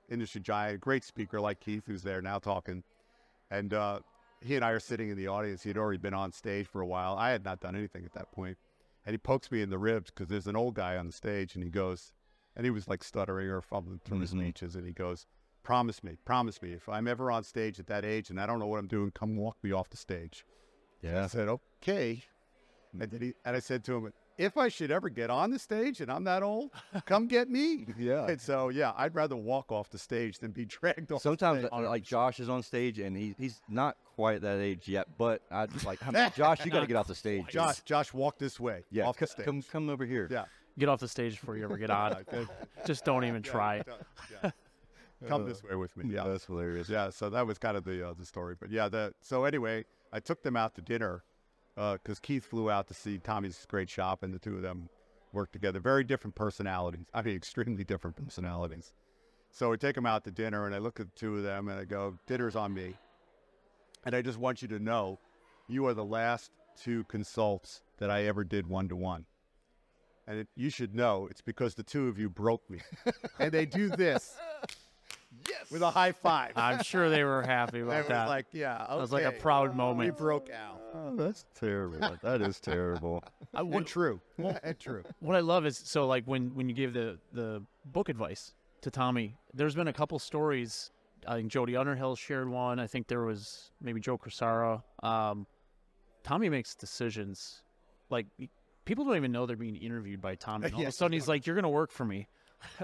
Speaker 4: industry giant, great speaker like Keith, who's there now talking. And he and I are sitting in the audience. He had already been on stage for a while. I had not done anything at that point. And he pokes me in the ribs because there's an old guy on the stage, and he goes, and he was like stuttering or fumbling through his speeches, and he goes, promise me, if I'm ever on stage at that age and I don't know what I'm doing, come walk me off the stage.
Speaker 2: Yeah.
Speaker 4: I said, okay. And I said to him, if I should ever get on the stage and I'm that old, come get me.
Speaker 2: Yeah.
Speaker 4: And so, yeah, I'd rather walk off the stage than be dragged off.
Speaker 2: Sometimes,
Speaker 4: the stage.
Speaker 2: like Josh is on stage and he's not quite that age yet, but I'd just like, Josh, you got to get off the stage.
Speaker 4: Josh, walk this way.
Speaker 2: Yeah,
Speaker 4: off the stage.
Speaker 2: come over here.
Speaker 4: Yeah.
Speaker 3: Get off the stage before you ever get on. Just don't even try it.
Speaker 4: Yeah. Come this way with me. Yeah,
Speaker 2: That's hilarious.
Speaker 4: Yeah, so that was kind of the story. But yeah, so anyway, I took them out to dinner because Keith flew out to see Tommy's great shop, and the two of them worked together. Very different personalities. I mean, extremely different personalities. So we take them out to dinner, and I look at the two of them, and I go, dinner's on me. And I just want you to know, you are the last two consults that I ever did one-to-one. And you should know it's because the two of you broke me. And they do this. Yes. With a high five.
Speaker 3: I'm sure they were happy
Speaker 4: They
Speaker 3: about
Speaker 4: was
Speaker 3: that.
Speaker 4: like, yeah, okay.
Speaker 3: That was like a proud
Speaker 4: We
Speaker 3: moment.
Speaker 4: broke Al.
Speaker 2: Oh, that's terrible. That is terrible.
Speaker 4: And true. And true.
Speaker 3: What I love is, so like when you gave the book advice to Tommy, there's been a couple stories. I think Jody Underhill shared one. I think there was maybe Joe Crisaro. Tommy makes decisions. Like, people don't even know they're being interviewed by Tommy. And all of a sudden he's like, you're going to work for me.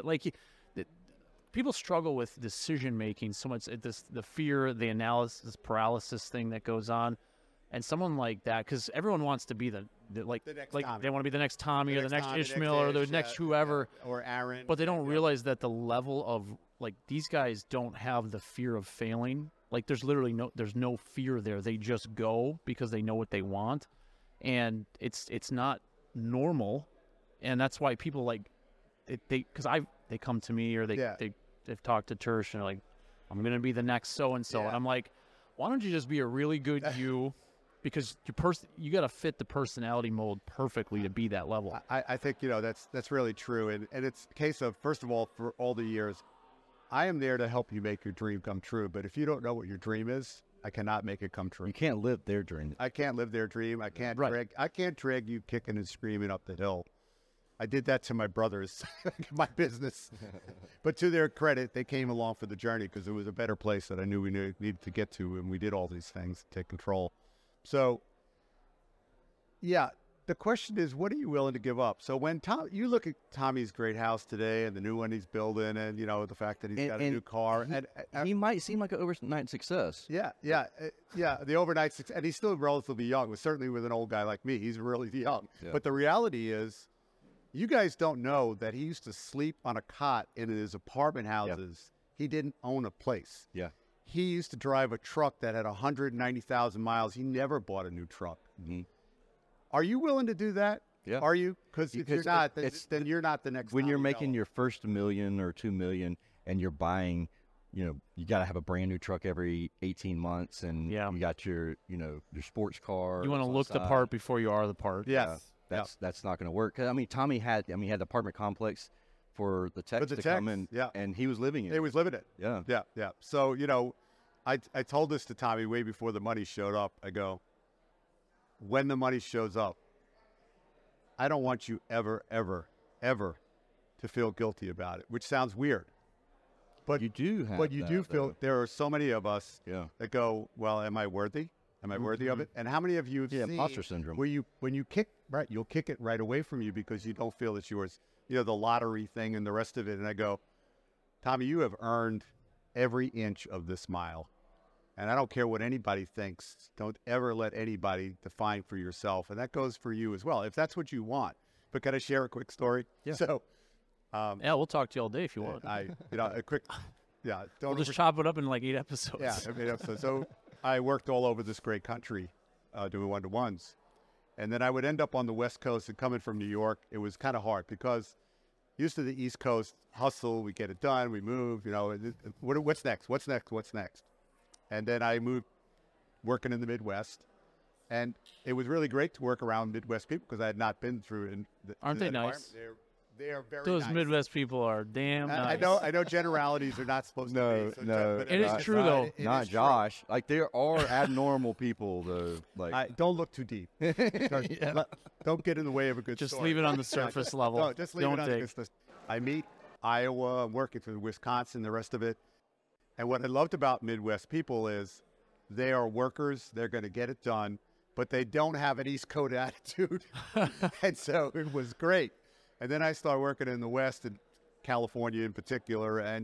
Speaker 3: People struggle with decision making so much. The fear, the analysis paralysis thing that goes on, and someone like that, because everyone wants to be the
Speaker 4: next Tommy.
Speaker 3: they want to be the next Tommy or the next
Speaker 4: Tommy,
Speaker 3: Ishmael or the
Speaker 4: Ish,
Speaker 3: next whoever,
Speaker 4: or Aaron.
Speaker 3: but they don't realize that the level of, like, these guys don't have the fear of failing. Like, there's literally no fear there. They just go because they know what they want, and it's not normal, and that's why people they come to me or they've talked to Tersh and they're like, I'm gonna be the next so and so, and I'm like, why don't you just be a really good you, because you got to fit the personality mold perfectly to be that level.
Speaker 4: I think that's really true, and it's a case of, first of all, for all the years, I am there to help you make your dream come true. But if you don't know what your dream is, I cannot make it come true.
Speaker 2: You can't live their dream.
Speaker 4: I can't live their dream. I can't
Speaker 3: Right.
Speaker 4: drag you kicking and screaming up the hill. I did that to my brothers, my business. But to their credit, they came along for the journey because it was a better place that I knew we needed to get to, and we did all these things to take control. So, yeah, the question is, what are you willing to give up? So when you look at Tommy's great house today and the new one he's building, and the fact that he's got a new car,
Speaker 2: He might seem like an overnight success.
Speaker 4: yeah, the overnight success, and he's still relatively young. Certainly with an old guy like me, he's really young.
Speaker 2: Yeah.
Speaker 4: But the reality is, you guys don't know that he used to sleep on a cot in his apartment houses. He didn't own a place.
Speaker 2: Yeah.
Speaker 4: He used to drive a truck that had 190,000 miles. He never bought a new truck.
Speaker 2: Mm-hmm.
Speaker 4: Are you willing to do that?
Speaker 2: Yeah.
Speaker 4: Are you? Because if you're not, then you're not the next.
Speaker 2: When you're
Speaker 4: Tommy
Speaker 2: making
Speaker 4: Bell.
Speaker 2: your first $1 million or $2 million and you're buying, you got to have a brand new truck every 18 months, and
Speaker 3: Yeah.
Speaker 2: you got your sports car.
Speaker 3: You want to
Speaker 2: on
Speaker 3: look the
Speaker 2: side.
Speaker 3: part before you are the part.
Speaker 4: Yes.
Speaker 2: That's not going to work. 'Cause, I mean, Tommy had the apartment complex for the techs to come in, and he was living in
Speaker 4: He
Speaker 2: it.
Speaker 4: was living it.
Speaker 2: Yeah.
Speaker 4: Yeah. So, I told this to Tommy way before the money showed up. I go, when the money shows up, I don't want you ever, ever, ever to feel guilty about it, which sounds weird. But
Speaker 2: You do have
Speaker 4: But you do
Speaker 2: that,
Speaker 4: feel,
Speaker 2: though.
Speaker 4: there are so many of us
Speaker 2: Yeah.
Speaker 4: that go, well, am I worthy? Am I worthy of it? And how many of you have
Speaker 2: Yeah,
Speaker 4: seen
Speaker 2: imposter syndrome.
Speaker 4: where when you kick, right, you'll kick it right away from you because you don't feel it's yours. The lottery thing and the rest of it. And I go, Tommy, you have earned every inch of this mile. And I don't care what anybody thinks. Don't ever let anybody define for yourself. And that goes for you as well, if that's what you want. But can I share a quick story?
Speaker 2: Yeah.
Speaker 4: So,
Speaker 3: Yeah, we'll talk to you all day if you want.
Speaker 4: a quick, yeah. Don't
Speaker 3: We'll just chop it up in like 8 episodes.
Speaker 4: Yeah, I mean, so I worked all over this great country doing one-to-ones. And then I would end up on the West Coast, and coming from New York, it was kind of hard because used to the East Coast hustle, we get it done, we move, what's next? What's next? And then I moved working in the Midwest. And it was really great to work around Midwest people because I had not been through it.
Speaker 3: Aren't they nice?
Speaker 4: They're They are very
Speaker 3: Those
Speaker 4: nice.
Speaker 3: Midwest people are damn
Speaker 4: I
Speaker 3: nice.
Speaker 4: know generalities are not supposed
Speaker 2: No,
Speaker 4: to be.
Speaker 2: no,
Speaker 4: but
Speaker 3: It is
Speaker 4: it's
Speaker 3: true,
Speaker 4: not-
Speaker 3: though.
Speaker 4: it
Speaker 2: not
Speaker 4: is true.
Speaker 2: Josh. Like there are abnormal people though. Like
Speaker 4: Don't look too deep. Don't get in the way of a good
Speaker 3: Just
Speaker 4: story.
Speaker 3: leave it on the surface level.
Speaker 4: No, just leave
Speaker 3: Don't
Speaker 4: it on
Speaker 3: dig.
Speaker 4: the surface. I meet Iowa, I'm working through Wisconsin, the rest of it. And what I loved about Midwest people is they are workers. They're going to get it done, but they don't have an East Coast attitude. And so it was great. And then I started working in the West, in California in particular. And,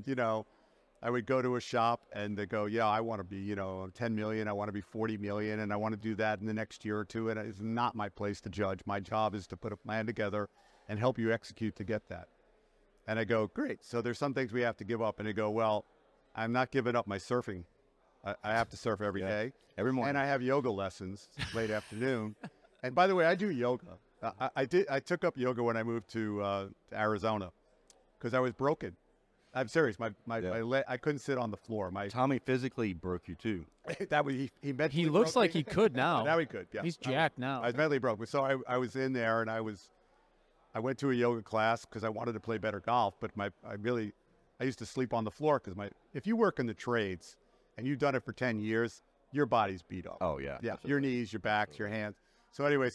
Speaker 4: I would go to a shop and they go, yeah, I want to be, 10 million. I want to be 40 million. And I want to do that in the next year or two. And it's not my place to judge. My job is to put a plan together and help you execute to get that. And I go, great. So there's some things we have to give up. And they go, well, I'm not giving up my surfing. I have to surf every day.
Speaker 2: every morning.
Speaker 4: And I have yoga lessons late afternoon. And by the way, I do yoga. I took up yoga when I moved to Arizona because I was broken. I'm serious. My leg, I couldn't sit on the floor.
Speaker 2: Tommy physically broke you too.
Speaker 4: That was he mentally
Speaker 3: He looks
Speaker 4: broke
Speaker 3: like
Speaker 4: me.
Speaker 3: he could now.
Speaker 4: Now he could. Yeah,
Speaker 3: He's jacked now.
Speaker 4: I was mentally broke. So I was in there and I went to a yoga class because I wanted to play better golf. But I used to sleep on the floor because if you work in the trades and you've done it for 10 years, your body's beat up.
Speaker 2: Oh yeah.
Speaker 4: Yeah, your knees, your backs, your hands. So anyway,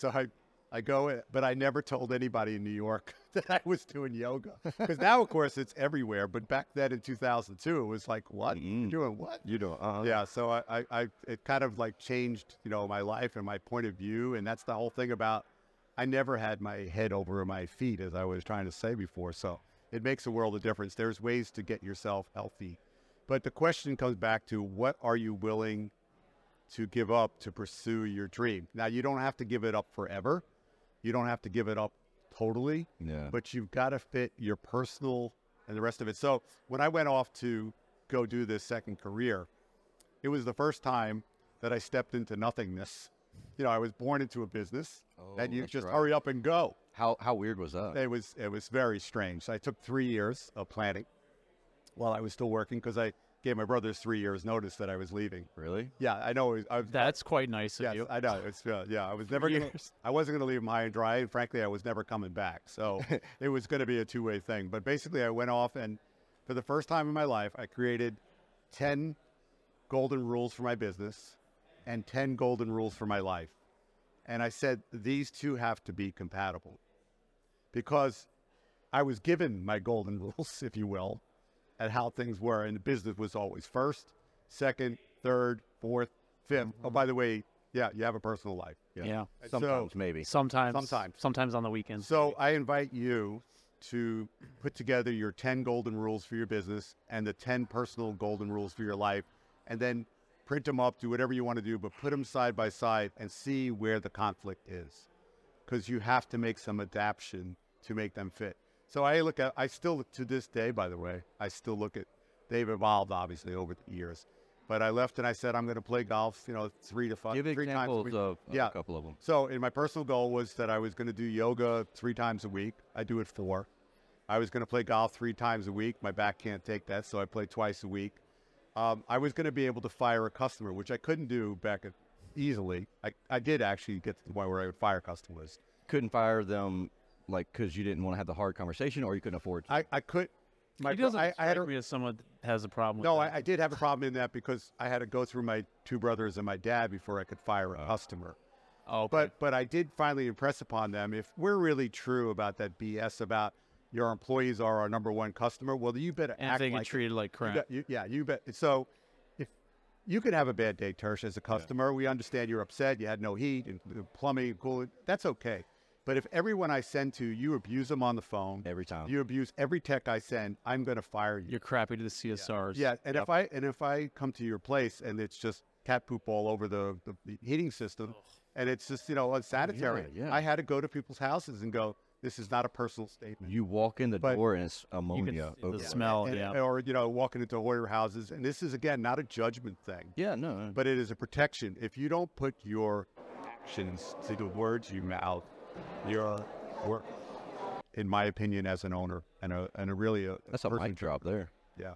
Speaker 4: I go, but I never told anybody in New York that I was doing yoga. Because now, of course, it's everywhere. But back then in 2002, it was like, what? You're doing what?
Speaker 2: You do.
Speaker 4: Yeah, so it kind of like changed, my life and my point of view. And that's the whole thing about, I never had my head over my feet, as I was trying to say before. So it makes a world of difference. There's ways to get yourself healthy. But the question comes back to, what are you willing to give up to pursue your dream? Now, you don't have to give it up forever. You don't have to give it up totally.
Speaker 2: Yeah.
Speaker 4: But you've got to fit your personal and the rest of it. So when I went off to go do this second career, it was the first time that I stepped into nothingness. I was born into a business, and you
Speaker 2: that's
Speaker 4: just
Speaker 2: right.
Speaker 4: hurry up and go.
Speaker 2: How weird was that?
Speaker 4: It was very strange. So I took 3 years of planning while I was still working because I gave my brothers 3 years notice that I was leaving.
Speaker 2: Really?
Speaker 4: Yeah, I know.
Speaker 3: That's quite nice of
Speaker 4: Yes,
Speaker 3: you.
Speaker 4: I know. It's I was never gonna,
Speaker 3: Years.
Speaker 4: I wasn't going to leave them high and dry, and frankly, I was never coming back. So it was going to be a two-way thing. But basically, I went off, and for the first time in my life, I created 10 golden rules for my business and 10 golden rules for my life. And I said, these two have to be compatible because I was given my golden rules, if you will, at how things were. And the business was always first, second, third, fourth, fifth. Oh, by the way, yeah, you have a personal life.
Speaker 3: Yeah.
Speaker 4: And
Speaker 2: Sometimes maybe.
Speaker 3: Sometimes on the weekends.
Speaker 4: So I invite you to put together your 10 golden rules for your business and the 10 personal golden rules for your life, and then print them up, do whatever you want to do, but put them side by side and see where the conflict is. Because you have to make some adaptation to make them fit. So I still look to this day, by the way, they've evolved obviously over the years. But I left and I said, I'm going to play golf, 3 to 5
Speaker 2: Give
Speaker 4: times a
Speaker 2: examples
Speaker 4: week.
Speaker 2: of
Speaker 4: Yeah.
Speaker 2: a couple of them.
Speaker 4: So in my personal goal was that I was going to do yoga 3 times a week. I do it 4. I was going to play golf 3 times a week. My back can't take that, so I play twice a week. I was going to be able to fire a customer, which I couldn't do easily. I did actually get to the point where I would fire customers.
Speaker 2: Couldn't fire them because you didn't want to have the hard conversation, or you couldn't afford to.
Speaker 4: I could.
Speaker 3: He doesn't
Speaker 4: I had
Speaker 3: strike me as someone that has a problem with
Speaker 4: No,
Speaker 3: that.
Speaker 4: I did have a problem in that because I had to go through my 2 brothers and my dad before I could fire a customer.
Speaker 3: Oh, okay.
Speaker 4: But I did finally impress upon them, if we're really true about that BS about your employees are our number one customer, well, you better
Speaker 3: and
Speaker 4: act
Speaker 3: they get
Speaker 4: like
Speaker 3: treated like crap.
Speaker 4: you bet. So if you can have a bad day, Tersh, as a customer, we understand you're upset, you had no heat and plumbing, cooling, that's okay. But if everyone I send to, you abuse them on the phone,
Speaker 2: Every time.
Speaker 4: you abuse every tech I send, I'm going to fire you.
Speaker 3: You're crappy to the CSRs.
Speaker 4: Yeah, and if I come to your place and it's just cat poop all over the heating system, and it's just unsanitary,
Speaker 2: Yeah.
Speaker 4: I had to go to people's houses and go, this is not a personal statement.
Speaker 2: You walk in the
Speaker 4: But
Speaker 2: door and it's
Speaker 3: You
Speaker 2: ammonia.
Speaker 3: can, the
Speaker 2: over.
Speaker 3: smell,
Speaker 4: And-
Speaker 3: yeah.
Speaker 4: Or walking into Hoyer houses, and this is again not a judgment thing,
Speaker 2: Yeah, no.
Speaker 4: but it is a protection. If you don't put your actions to the words you mouth, you're work. In my opinion, as an owner and a really
Speaker 2: That's a
Speaker 4: person-
Speaker 2: mic drop there.
Speaker 4: Yeah.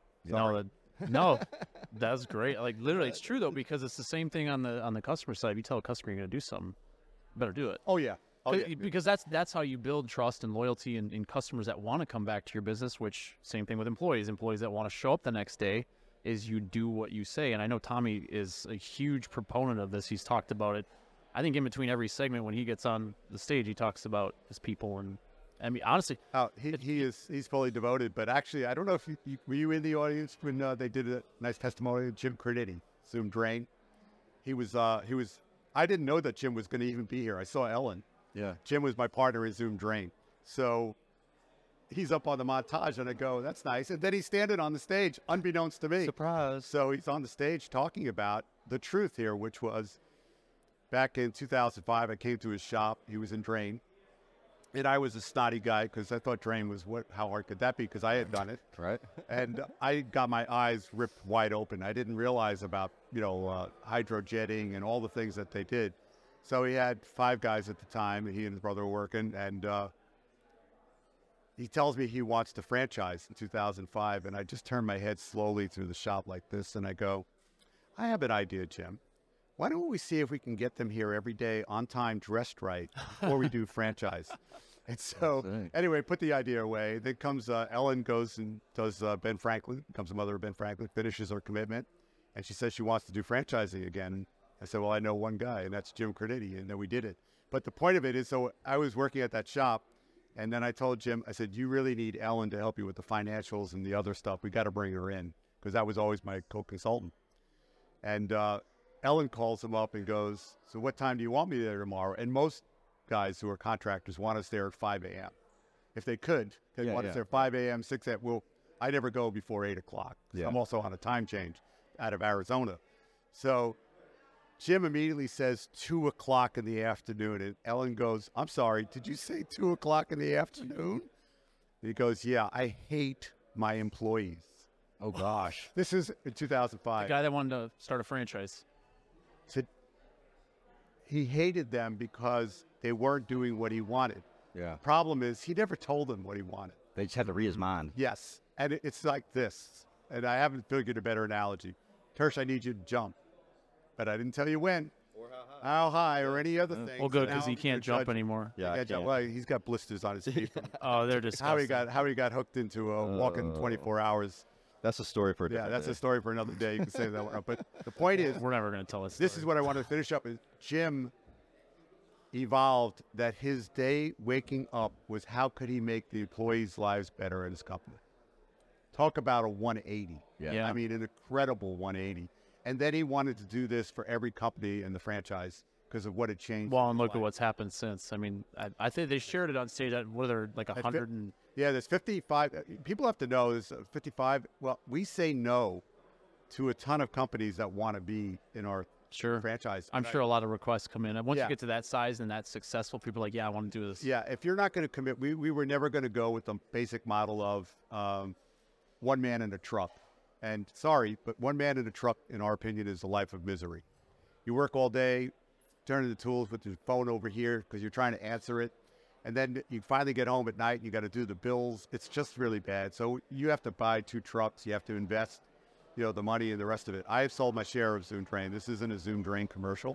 Speaker 3: No, that's great. Like literally, it's true though because it's the same thing on the customer side. If you tell a customer you're going to do something, you better do it.
Speaker 4: Oh yeah. Oh, yeah.
Speaker 3: Because that's how you build trust and loyalty in customers that want to come back to your business, which same thing with employees that want to show up the next day, is you do what you say. And I know Tommy is a huge proponent of this. He's talked about it. I think in between every segment when he gets on the stage, he talks about his people. And I mean, honestly,
Speaker 4: he's fully devoted. But actually, I don't know if were you in the audience when they did a nice testimony of Jim Crediti, Zoom Drain. He was. I didn't know that Jim was going to even be here. I saw Ellen.
Speaker 2: Yeah.
Speaker 4: Jim was my partner in Zoom Drain. So he's up on the montage, and I go, that's nice. And then he's standing on the stage, unbeknownst to me.
Speaker 2: Surprise.
Speaker 4: So he's on the stage talking about the truth here, which was back in 2005, I came to his shop. He was in Drain. And I was a snotty guy because I thought Drain was, how hard could that be? Because I had done it.
Speaker 2: Right.
Speaker 4: And I got my eyes ripped wide open. I didn't realize about, hydrojetting and all the things that they did. So he had 5 guys at the time, and he and his brother were working, and he tells me he wants to franchise in 2005, and I just turn my head slowly through the shop like this, and I go, I have an idea, Jim. Why don't we see if we can get them here every day on time, dressed right, before we do franchise? And so, anyway, put the idea away. Then comes Ellen goes and does Ben Franklin, becomes the mother of Ben Franklin, finishes her commitment, and she says she wants to do franchising again. I said, well, I know one guy, and that's Jim Crediti, and then we did it. But the point of it is, so I was working at that shop, and then I told Jim, I said, you really need Ellen to help you with the financials and the other stuff. We got to bring her in, because that was always my co-consultant. And Ellen calls him up and goes, so what time do you want me there tomorrow? And most guys who are contractors want us there at 5 a.m. If they could, they want us there at 5 a.m., 6 a.m. Well, I never go before 8 o'clock. Yeah. I'm also on a time change out of Arizona. So Jim immediately says 2 o'clock in the afternoon, and Ellen goes, I'm sorry, did you say 2 o'clock in the afternoon? And he goes, yeah, I hate my employees.
Speaker 2: Oh, gosh.
Speaker 4: This is in 2005.
Speaker 3: the guy that wanted to start a franchise.
Speaker 4: Said he hated them because they weren't doing what he wanted.
Speaker 2: Yeah.
Speaker 4: Problem is, he never told them what he wanted.
Speaker 2: They just had to read his mind.
Speaker 4: Yes, and it's like this, and I haven't figured a better analogy. Tersh, I need you to jump. But I didn't tell you when, or how high, or any other thing.
Speaker 3: Well, good, because he can't jump anymore.
Speaker 2: Yeah, I can't.
Speaker 4: Well, he's got blisters on his feet.
Speaker 3: Oh, they're disgusting.
Speaker 4: How he got hooked into walking 24 hours.
Speaker 2: That's a story for a different
Speaker 4: that's
Speaker 2: day.
Speaker 4: a story for another day. You can say that one. But the point is,
Speaker 3: we're never going to tell this.
Speaker 4: This is what I want to finish up. Is Jim evolved that his day waking up was how could he make the employees' lives better at his company. Talk about a 180.
Speaker 2: Yeah.
Speaker 4: I mean, an incredible 180. And then he wanted to do this for every company in the franchise because of what had changed.
Speaker 3: Well, and look at what's happened since. I mean, I think they shared it on stage at, what are there, like 100 and...
Speaker 4: Yeah, there's 55. People have to know there's 55. Well, we say no to a ton of companies that want to be in our franchise.
Speaker 3: I'm sure a lot of requests come in. And once you get to that size and that's successful, people are like, yeah, I want to do this.
Speaker 4: Yeah, if you're not going to commit, we were never going to go with the basic model of one man in a truck. And sorry, but one man in a truck, in our opinion, is a life of misery. You work all day, turning the tools with your phone over here because you're trying to answer it. And then you finally get home at night and you got to do the bills. It's just really bad. So you have to buy 2 trucks. You have to invest, the money and the rest of it. I have sold my share of Zoom Drain. This isn't a Zoom Drain commercial.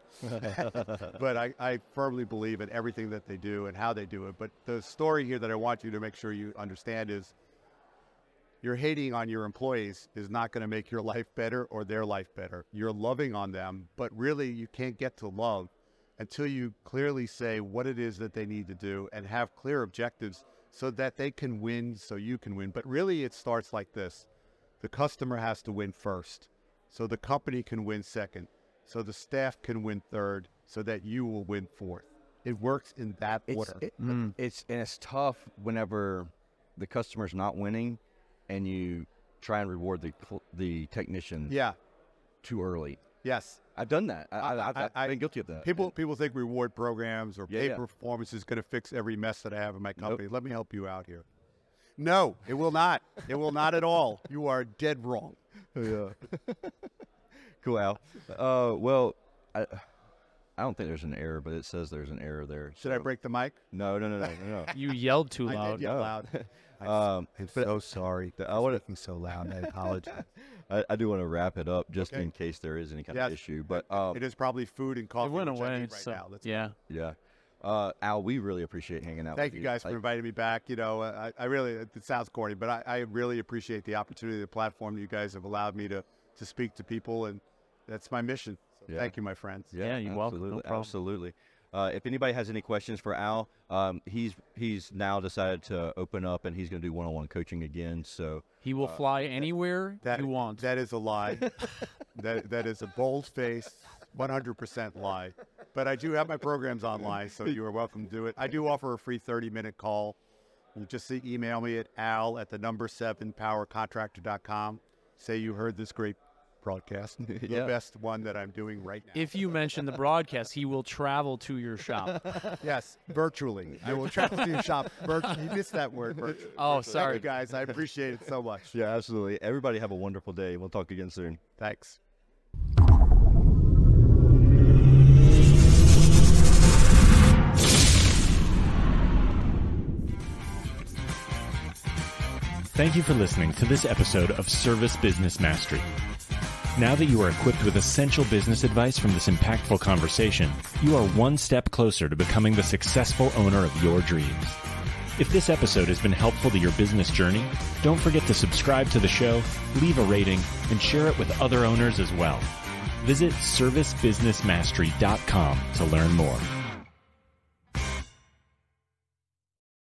Speaker 4: But I firmly believe in everything that they do and how they do it. But the story here that I want you to make sure you understand is your hating on your employees is not going to make your life better or their life better. You're loving on them, but really you can't get to love until you clearly say what it is that they need to do and have clear objectives so that they can win, so you can win. But really it starts like this. The customer has to win first, so the company can win second, so the staff can win third, so that you will win fourth. It works in that order.
Speaker 2: It's tough whenever the customer's not winning and you try and reward the technician too early.
Speaker 4: Yes.
Speaker 2: I've done that. I've been guilty of that.
Speaker 4: People think reward programs or pay performance is going to fix every mess that I have in my company. Nope. Let me help you out here. No, it will not. It will not at all. You are dead wrong.
Speaker 2: Yeah. Cool, Al. Well, I don't think there's an error, but it says there's an error there.
Speaker 4: Should I break the mic?
Speaker 2: No.
Speaker 3: You yelled too loud.
Speaker 4: I did yell loud. I'm so sorry. I was speaking so loud. I apologize.
Speaker 2: I do want to wrap it up just in case there is any kind of issue. But
Speaker 4: it is probably food and coffee.
Speaker 3: It went away.
Speaker 4: Right now.
Speaker 3: Yeah.
Speaker 2: Yeah. Al, we really appreciate hanging out.
Speaker 4: Thank
Speaker 2: with
Speaker 4: you guys for inviting me back. You know, I really, it sounds corny, but I really appreciate the opportunity, the platform you guys have allowed me to speak to people, and that's my mission. So thank you, my friends.
Speaker 3: Yeah, you're welcome. No problem.
Speaker 2: Absolutely. If anybody has any questions for Al, he's now decided to open up, and he's going to do one-on-one coaching again. So
Speaker 3: he will fly anywhere you want.
Speaker 4: That is a lie. that is a bold-faced, 100% lie. But I do have my programs online, so you are welcome to do it. I do offer a free 30-minute call. You just email me at al@7powercontractor.com. Say you heard this great broadcast, the best one that I'm doing right now.
Speaker 3: If you mention the broadcast, he will travel to your shop.
Speaker 4: Yes, virtually. I will travel to your shop. You missed that word, virtually.
Speaker 3: Oh, sorry.
Speaker 4: Thank you, guys. I appreciate it so much.
Speaker 2: Yeah, absolutely. Everybody have a wonderful day. We'll talk again soon.
Speaker 4: Thanks.
Speaker 1: Thank you for listening to this episode of Service Business Mastery. Now that you are equipped with essential business advice from this impactful conversation, you are one step closer to becoming the successful owner of your dreams. If this episode has been helpful to your business journey, don't forget to subscribe to the show, leave a rating, and share it with other owners as well. Visit servicebusinessmastery.com to learn more.